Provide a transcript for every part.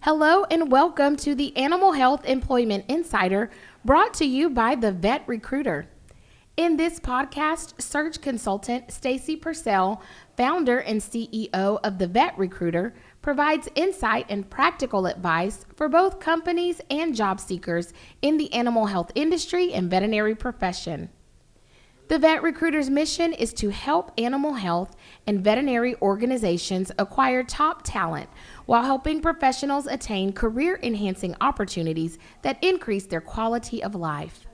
Hello and welcome to the Animal Health Employment Insider, brought to you by the Vet Recruiter. In this podcast, search consultant Stacy Purcell, founder and CEO of the Vet Recruiter, provides insight and practical advice for both companies and job seekers in the animal health industry and veterinary profession. The Vet Recruiter's mission is to help animal health and veterinary organizations acquire top talent while helping professionals attain career-enhancing opportunities that increase their quality of life.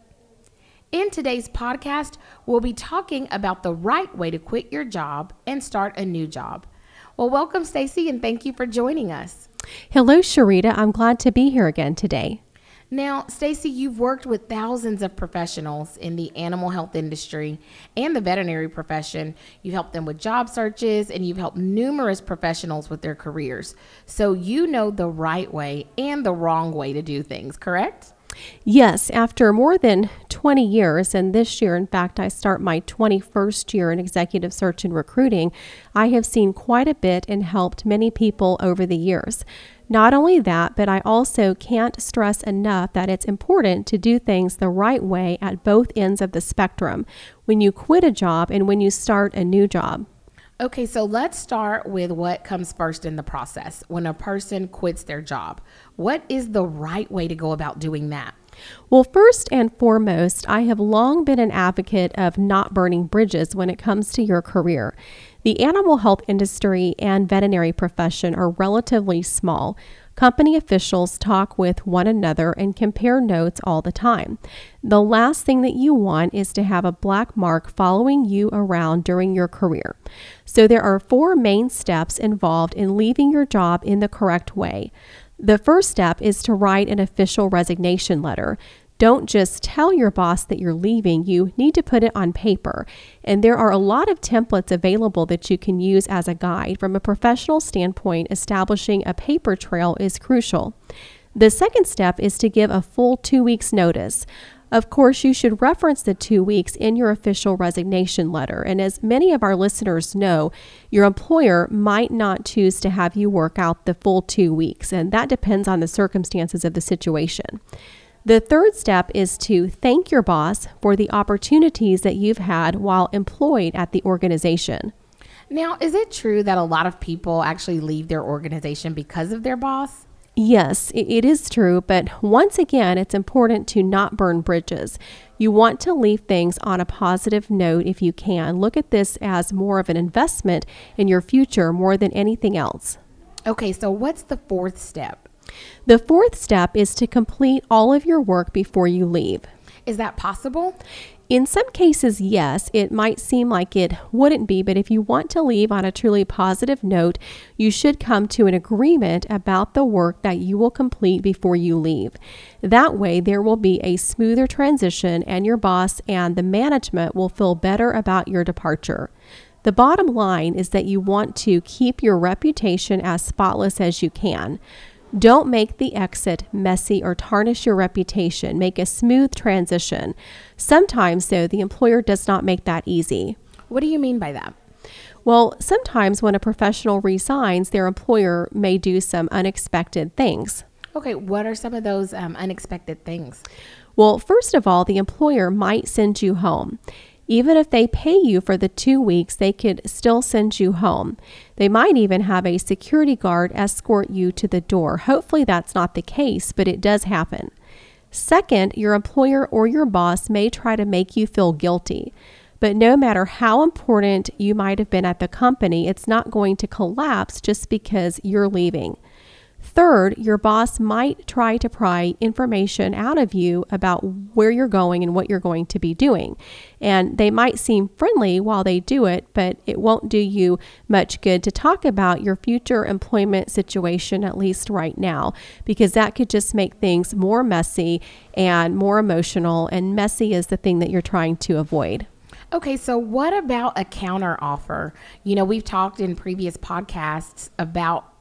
In today's podcast, we'll be talking about the right way to quit your job and start a new job. Well, welcome, Stacy, and thank you for joining us. Hello, Sharita. I'm glad to be here again today. Now, Stacy, you've worked with thousands of professionals in the animal health industry and the veterinary profession. You've helped them with job searches, and you've helped numerous professionals with their careers. So you know the right way and the wrong way to do things, correct? Yes, after more than 20 years, and this year, in fact, I start my 21st year in executive search and recruiting, I have seen quite a bit and helped many people over the years. Not only that, but I also can't stress enough that it's important to do things the right way at both ends of the spectrum, when you quit a job and when you start a new job. Okay, so let's start with what comes first in the process when a person quits their job. What is the right way to go about doing that? Well, first and foremost, I have long been an advocate of not burning bridges when it comes to your career. The animal health industry and veterinary profession are relatively small. Company officials talk with one another and compare notes all the time. The last thing that you want is to have a black mark following you around during your career. So there are 4 main steps involved in leaving your job in the correct way. The first step is to write an official resignation letter. Don't just tell your boss that you're leaving, you need to put it on paper. And there are a lot of templates available that you can use as a guide. From a professional standpoint, establishing a paper trail is crucial. The second step is to give a full 2 weeks notice. Of course, you should reference the 2 weeks in your official resignation letter. And as many of our listeners know, your employer might not choose to have you work out the full 2 weeks, and that depends on the circumstances of the situation. The third step is to thank your boss for the opportunities that you've had while employed at the organization. Now, is it true that a lot of people actually leave their organization because of their boss? Yes, it is true, but once again, it's important to not burn bridges. You want to leave things on a positive note if you can. Look at this as more of an investment in your future more than anything else. Okay, so what's the fourth step? The fourth step is to complete all of your work before you leave. Is that possible? In some cases, yes. It might seem like it wouldn't be, but if you want to leave on a truly positive note, you should come to an agreement about the work that you will complete before you leave. That way, there will be a smoother transition, and your boss and the management will feel better about your departure. The bottom line is that you want to keep your reputation as spotless as you can. Don't make the exit messy or tarnish your reputation. Make a smooth transition. Sometimes, though, the employer does not make that easy. What do you mean by that? Well, sometimes when a professional resigns, their employer may do some unexpected things. Okay, what are some of those unexpected things? Well, first of all, the employer might send you home. Even if they pay you for the 2 weeks, they could still send you home. They might even have a security guard escort you to the door. Hopefully that's not the case, but it does happen. Second, your employer or your boss may try to make you feel guilty. But no matter how important you might have been at the company, it's not going to collapse just because you're leaving. Third, your boss might try to pry information out of you about where you're going and what you're going to be doing. And they might seem friendly while they do it, but it won't do you much good to talk about your future employment situation, at least right now, because that could just make things more messy and more emotional, and messy is the thing that you're trying to avoid. Okay, so what about a counter offer? You know, we've talked in previous podcasts about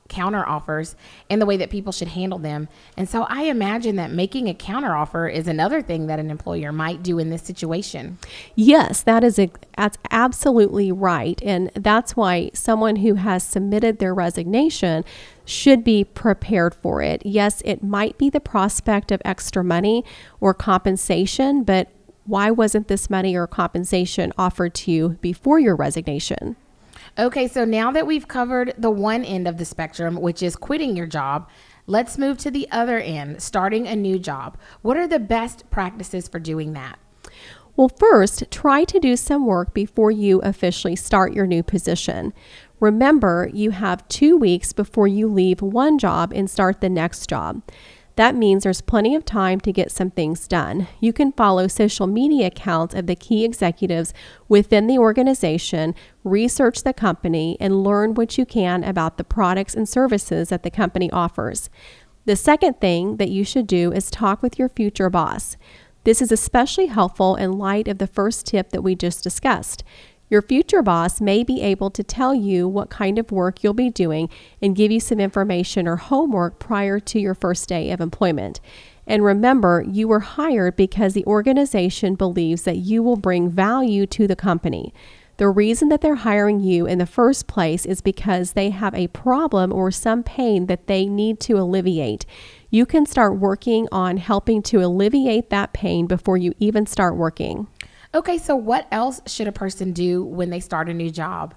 counter offers and the way that people should handle them. And so I imagine that making a counter offer is another thing that an employer might do in this situation. Yes, that's absolutely right. And that's why someone who has submitted their resignation should be prepared for it. Yes, it might be the prospect of extra money or compensation, but why wasn't this money or compensation offered to you before your resignation? Okay, so now that we've covered the one end of the spectrum, which is quitting your job, let's move to the other end, starting a new job. What are the best practices for doing that? Well, first, try to do some work before you officially start your new position. Remember, you have 2 weeks before you leave one job and start the next job. That means there's plenty of time to get some things done. You can follow social media accounts of the key executives within the organization, research the company, and learn what you can about the products and services that the company offers. The second thing that you should do is talk with your future boss. This is especially helpful in light of the first tip that we just discussed. Your future boss may be able to tell you what kind of work you'll be doing and give you some information or homework prior to your first day of employment. And remember, you were hired because the organization believes that you will bring value to the company. The reason that they're hiring you in the first place is because they have a problem or some pain that they need to alleviate. You can start working on helping to alleviate that pain before you even start working. Okay, so what else should a person do when they start a new job?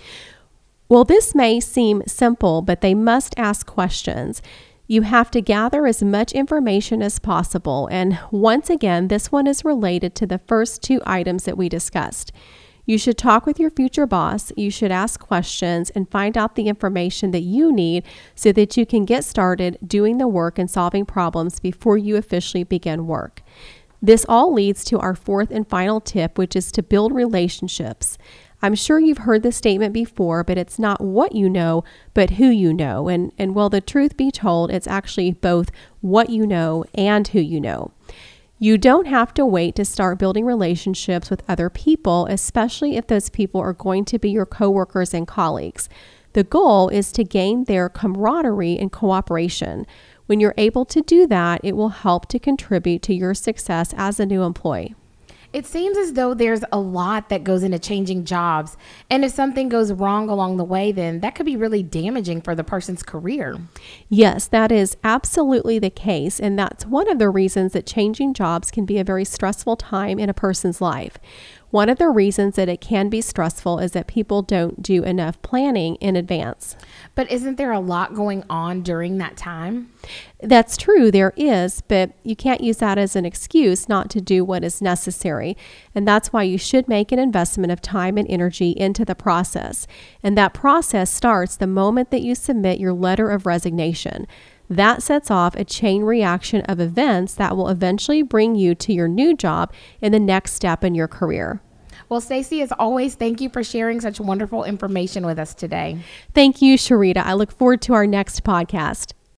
Well, this may seem simple, but they must ask questions. You have to gather as much information as possible. And once again, this one is related to the first two items that we discussed. You should talk with your future boss. You should ask questions and find out the information that you need so that you can get started doing the work and solving problems before you officially begin work. This all leads to our fourth and final tip, which is to build relationships. I'm sure you've heard this statement before, but it's not what you know, but who you know. And well, the truth be told, it's actually both what you know and who you know. You don't have to wait to start building relationships with other people, especially if those people are going to be your coworkers and colleagues. The goal is to gain their camaraderie and cooperation. When you're able to do that, it will help to contribute to your success as a new employee. It seems as though there's a lot that goes into changing jobs. And if something goes wrong along the way, then that could be really damaging for the person's career. Yes, that is absolutely the case. And that's one of the reasons that changing jobs can be a very stressful time in a person's life. One of the reasons that it can be stressful is that people don't do enough planning in advance. But isn't there a lot going on during that time? That's true, there is, but you can't use that as an excuse not to do what is necessary. And that's why you should make an investment of time and energy into the process. And that process starts the moment that you submit your letter of resignation. That sets off a chain reaction of events that will eventually bring you to your new job in the next step in your career. Well, Stacey, as always, thank you for sharing such wonderful information with us today. Thank you, Sharita. I look forward to our next podcast.